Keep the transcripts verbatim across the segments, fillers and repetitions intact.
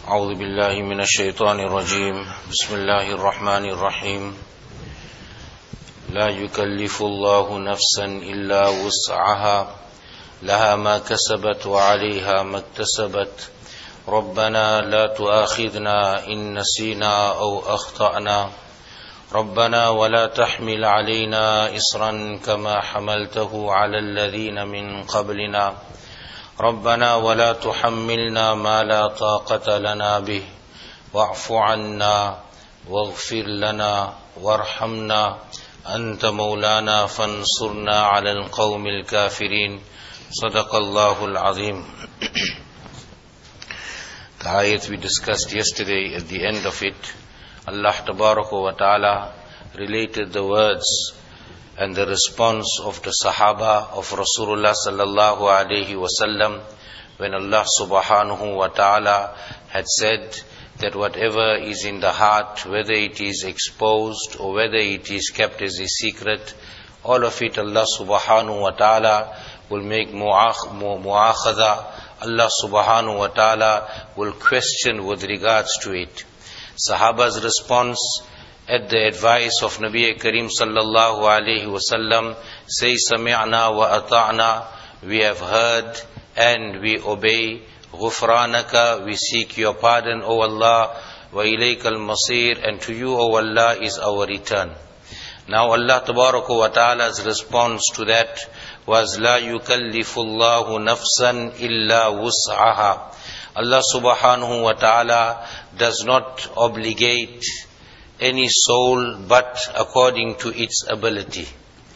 أعوذ بالله من الشيطان الرجيم بسم الله الرحمن الرحيم لا يكلف الله نفسا إلا وسعها لها ما كسبت وعليها ما اكتسبت ربنا لا تؤاخذنا إن نسينا أو أخطأنا ربنا ولا تحمل علينا إصرا كما حملته على الذين من قبلنا ربنا ولا تحملنا ما لا طاقة لنا به واعف عنا واغفر لنا وارحمنا أنت مولانا فانصرنا على القوم الكافرين صدق الله العظيم. The ayat we discussed yesterday, at the end of it, Allah Tabaraka wa Ta'ala related the words and the response of the Sahaba of Rasulullah sallallahu alayhi wasallam when Allah subhanahu wa ta'ala had said that whatever is in the heart, whether it is exposed or whether it is kept as a secret, all of it Allah subhanahu wa ta'ala will make mu'akhadha. Allah subhanahu wa ta'ala will question with regards to it. Sahaba's response at the advice of Nabi Kareem sallallahu alayhi wasallam, say sami'na wa ata'na, we have heard and we obey. Ghufranaka, we seek your pardon, O Allah. Wa ilaykal masir, and to you, O Allah, is our return. Now Allah tabaraka wa ta'ala's response to that was la yukallifullahu nafsan illa wus'aha. Allah subhanahu wa ta'ala does not obligate any soul but according to its ability.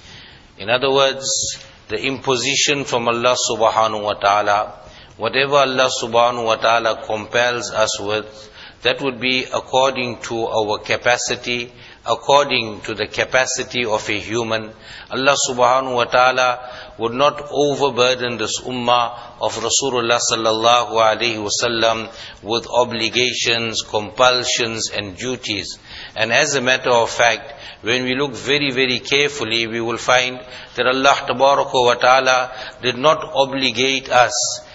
In other words, the imposition from Allah subhanahu wa ta'ala, whatever Allah subhanahu wa ta'ala compels us with, that would be according to our capacity, according to the capacity of a human. Allah subhanahu wa ta'ala would not overburden this ummah of Rasulullah sallallahu alayhi wasallam with obligations, compulsions and duties. And as a matter of fact, when we look very, very carefully, we will find that Allah tabaraka wa ta'ala did not obligate us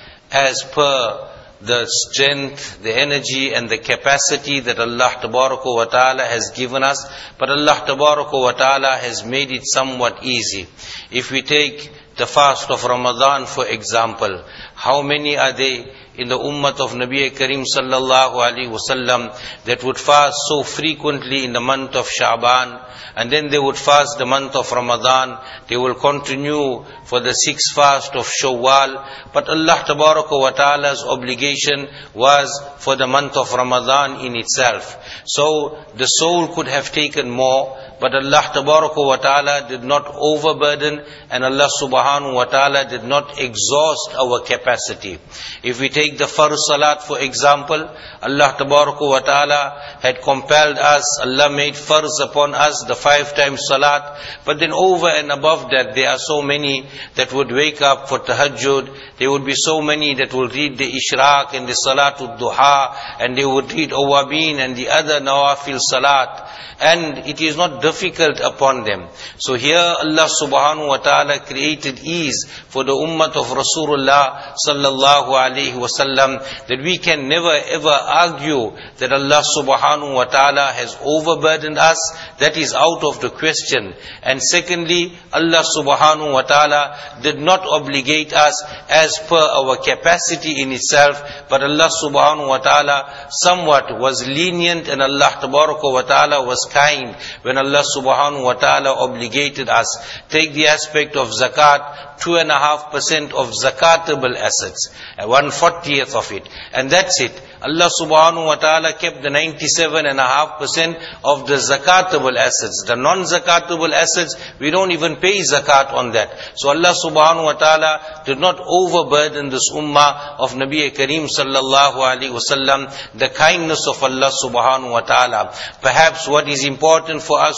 as per the strength, the energy and the capacity that Allah tabaraka wa ta'ala has given us, but Allah tabaraka wa ta'ala has made it somewhat easy. If we take the fast of Ramadan for example, how many are they in the ummah of Nabi Kareem sallallahu alaihi wasallam that would fast so frequently in the month of Sha'ban, and then they would fast the month of Ramadan, they will continue for the sixth fast of Shawwal, but Allah tabaraka wa ta'ala's obligation was for the month of Ramadan in itself. So the soul could have taken more, but Allah tabaraka wa ta'ala did not overburden, and Allah subhanahu wa ta'ala did not exhaust our capacity. If we take the farz salat for example, Allah tabaraka wa ta'ala had compelled us, Allah made farz upon us the five times salat, but then over and above that there are so many that would wake up for tahajjud, there would be so many that will read the ishraq and the salatul duha, and they would read awabin and the other nawafil salat, and it is not difficult upon them. So here Allah subhanahu wa ta'ala created ease for the ummah of Rasulullah sallallahu alayhi wasallam, that we can never ever argue that Allah subhanahu wa ta'ala has overburdened us. That is out of the question. And secondly, Allah subhanahu wa ta'ala did not obligate us as per our capacity in itself, but Allah subhanahu wa ta'ala somewhat was lenient, and Allah tabaraka wa ta'ala was kind when Allah subhanahu wa ta'ala obligated us. Take the aspect of zakat, two and a half percent of zakatable assets, one fortieth of it, and that's it. Allah subhanahu wa ta'ala kept the ninety-seven and a half percent of the zakatable assets. The non-zakatable assets, we don't even pay zakat on that. So Allah subhanahu wa ta'ala did not overburden this ummah of Nabi Kareem sallallahu alaihi wasallam. The kindness of Allah subhanahu wa ta'ala. Perhaps what is important for us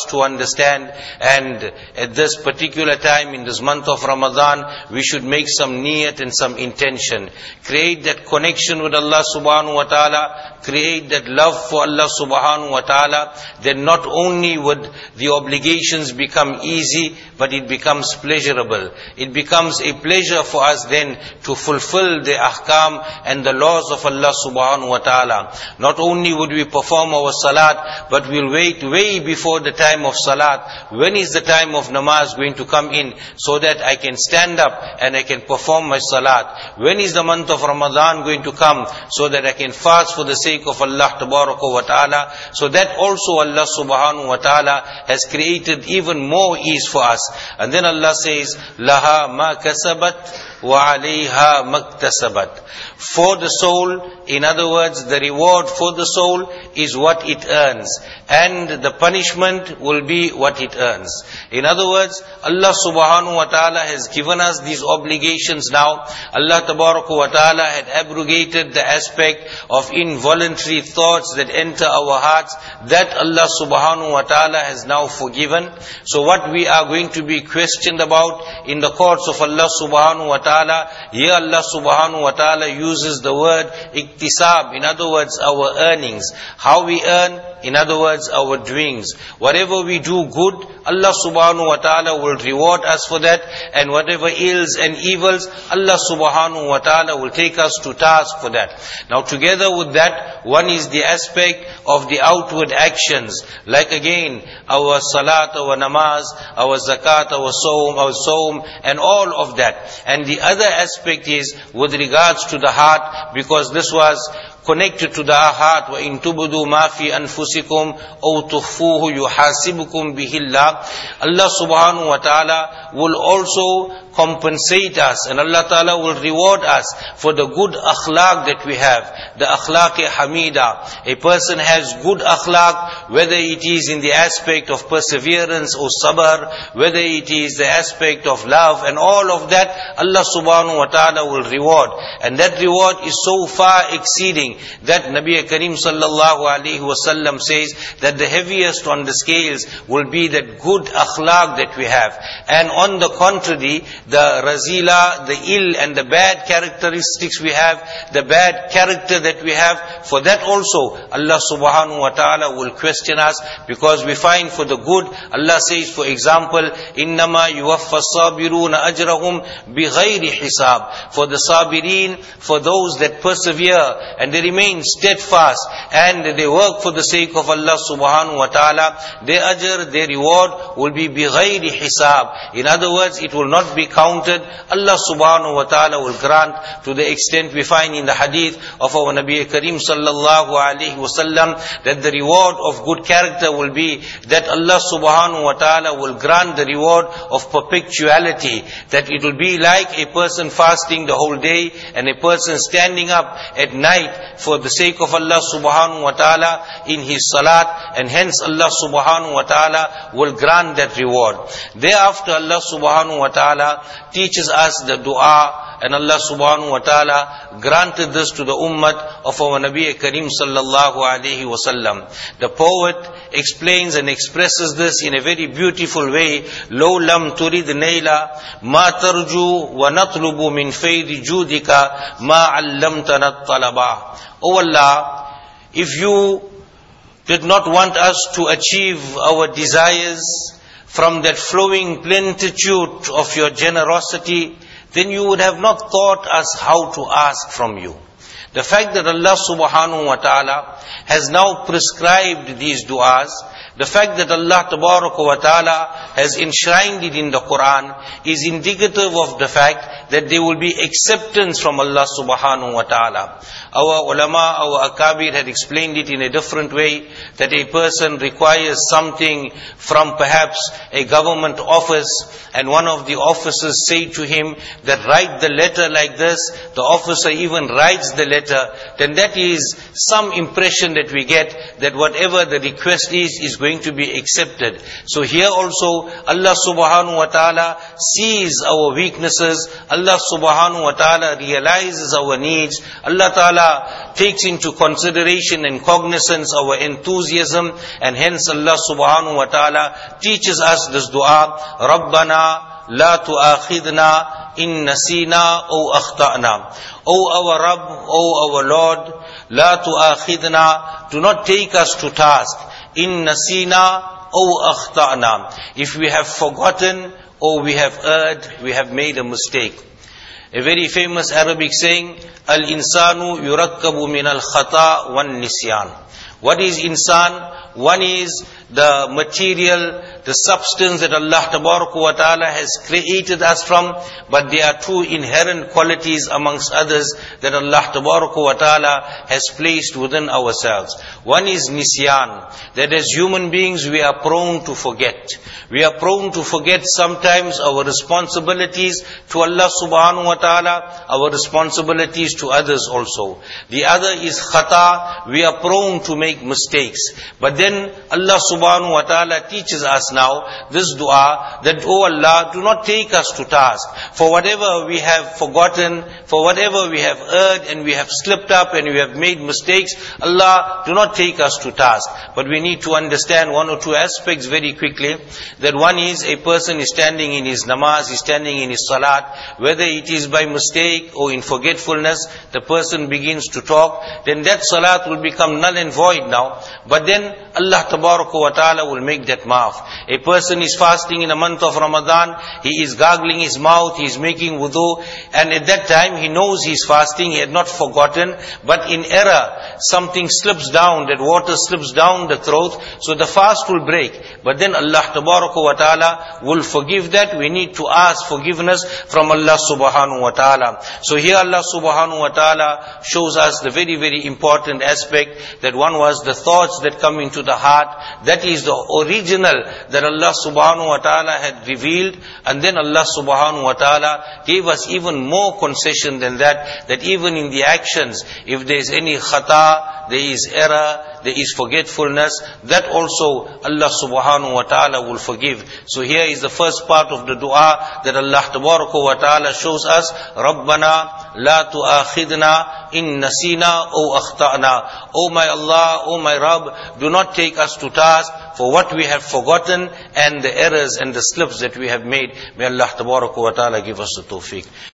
to understand. And at this particular time, in this month of Ramadan, we should make some niyat and some intention. Create that connection with Allah subhanahu wa ta'ala. Create that love for Allah subhanahu wa ta'ala. Then not only would the obligations become easy, but it becomes pleasurable. It becomes a pleasure for us then to fulfill the ahkam and the laws of Allah subhanahu wa ta'ala. Not only would we perform our salat, but we'll wait way before the time of salat. When is the time of namaz going to come in, so that I can stand up and I can perform my salat? When is the month of Ramadan going to come, so that I can fast for the sake of Allah tabaraka wa ta'ala? So that also Allah subhanahu wa ta'ala has created even more ease for us. And then Allah says, Laha ma kasabat wa alayha maktasabat. For the soul, in other words, the reward for the soul is what it earns, and the punishment will be what it earns. In other words, Allah subhanahu wa ta'ala has given us these obligations now. Allah tabaraka wa ta'ala had abrogated the aspect of involuntary thoughts that enter our hearts. That Allah subhanahu wa ta'ala has now forgiven. So what we are going to be questioned about in the courts of Allah subhanahu wa ta'ala, here Allah subhanahu wa ta'ala uses the word iktisab, in other words our earnings. How we earn, in other words our doings. Whatever we do good, Allah subhanahu wa ta'ala will reward us for that, and whatever ills and evils, Allah subhanahu wa ta'ala will take us to task for that. Now together with that, one is the aspect of the outward actions, like again our salat, our namaz, our zakat, our sawm, our sawm, and all of that. And the other aspect is with regards to the heart, because this was connected to the heart. وَإِن تُبْدُوا مَا فِي أَنفُسِكُمْ أَوْ تُخْفُوهُ يُحَاسِبُكُمْ بِهِ اللَّهُ. Allah subhanahu wa ta'ala will also compensate us, and Allah ta'ala will reward us for the good akhlaq that we have. The akhlaq hamida. A person has good akhlaq, whether it is in the aspect of perseverance or sabr, whether it is the aspect of love, and all of that, Allah subhanahu wa ta'ala will reward. And that reward is so far exceeding that Nabi Kareem sallallahu alaihi wasallam says that the heaviest on the scales will be that good akhlaq that we have. And on the contrary, the razila, the ill and the bad characteristics we have, the bad character that we have, for that also Allah subhanahu wa ta'ala will question us, because we find for the good, Allah says, for example, إِنَّمَا يُوَفَّى الصَّابِرُونَ أَجْرَهُمْ بِغَيْرِ حِسَابٍ. For the sabirin, for those that persevere and they remain steadfast and they work for the sake of Allah subhanahu wa ta'ala, their ajr, their reward will be بِغَيْرِ حِسَابٍ. In other words, it will not be counted. Allah subhanahu wa ta'ala will grant, to the extent we find in the hadith of our Nabi Kareem sallallahu alayhi wasallam, that the reward of good character will be that Allah subhanahu wa ta'ala will grant the reward of perpetuality, that it will be like a person fasting the whole day and a person standing up at night for the sake of Allah subhanahu wa ta'ala in his salat, and hence Allah subhanahu wa ta'ala will grant that reward. Thereafter Allah subhanahu wa ta'ala teaches us the dua, and Allah subhanahu wa ta'ala granted this to the ummah of our Nabi Kareem sallallahu alayhi wasallam. The poet explains and expresses this in a very beautiful way. لو لم تريد نيلا ما ترجو ونطلب من فيض جودك ما علمتنا الطلبا. O Allah, if you did not want us to achieve our desires from that flowing plenitude of your generosity, then you would have not taught us how to ask from you. The fact that Allah subhanahu wa ta'ala has now prescribed these du'as, the fact that Allah tabaraka wa ta'ala has enshrined it in the Quran, is indicative of the fact that there will be acceptance from Allah subhanahu wa ta'ala. Our ulama, our akabir had explained it in a different way, that a person requires something from perhaps a government office, and one of the officers say to him that write the letter like this. The officer even writes the letter letter, then that is some impression that we get that whatever the request is, is going to be accepted. So here also, Allah subhanahu wa ta'ala sees our weaknesses, Allah subhanahu wa ta'ala realizes our needs, Allah ta'ala takes into consideration and cognizance our enthusiasm, and hence Allah subhanahu wa ta'ala teaches us this dua, Rabbana la tu'akhidna in nasina aw akhta'na. O our Rabb, O our Lord, la tu'akhidna, do not take us to task, in nasina aw akhta'na, if we have forgotten or we have erred, we have made a mistake. A very famous Arabic saying, Al-insanu yurakkabu min al-khata wan nisyan. What is insan? One is the material, the substance that Allah wa ta'ala has created us from, but there are two inherent qualities amongst others that Allah wa ta'ala has placed within ourselves. One is nisyan, that as human beings we are prone to forget. We are prone to forget sometimes our responsibilities to Allah subhanahu wa ta'ala, our responsibilities to others also. The other is khata, we are prone to make mistakes. But then Allah subhanahu wa ta'ala teaches us now this dua, that, oh Allah, do not take us to task for whatever we have forgotten, for whatever we have erred and we have slipped up and we have made mistakes. Allah, do not take us to task. But we need to understand one or two aspects very quickly. That one is, a person is standing in his namaz, is standing in his salat, whether it is by mistake or in forgetfulness, the person begins to talk, then that salat will become null and void now. But then Allah wa ta'ala will make that maaf. A person is fasting in a month of Ramadan, he is gargling his mouth, he is making wudu, and at that time he knows he is fasting, he had not forgotten, but in error something slips down, that water slips down the throat, so the fast will break. But then Allah wa ta'ala will forgive that. We need to ask forgiveness from Allah subhanahu wa ta'ala. So here Allah subhanahu wa ta'ala shows us the very very important aspect, that one was the thoughts that come into the heart. That is the original that Allah subhanahu wa ta'ala had revealed, and then Allah subhanahu wa ta'ala gave us even more concession than that, that even in the actions, if there is any khata, there is error, there is forgetfulness, that also Allah subhanahu wa ta'ala will forgive. So here is the first part of the dua that Allah wa ta'ala shows us, Rabbana la tu'akhidna in nasina aw akhta'na. O my Allah, O my Rabb, do not take us to task for what we have forgotten and the errors and the slips that we have made. May Allah wa ta'ala give us the tawfiq.